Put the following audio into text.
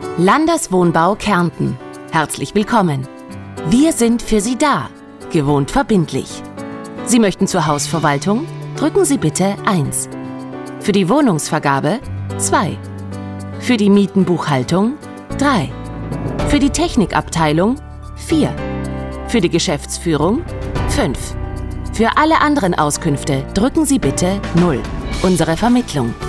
Landeswohnbau Kärnten. Herzlich willkommen. Wir sind für Sie da. Gewohnt verbindlich. Sie möchten zur Hausverwaltung? Drücken Sie bitte 1. Für die Wohnungsvergabe 2. Für die Mietenbuchhaltung 3. Für die Technikabteilung 4. Für die Geschäftsführung 5. Für alle anderen Auskünfte drücken Sie bitte 0. Unsere Vermittlung.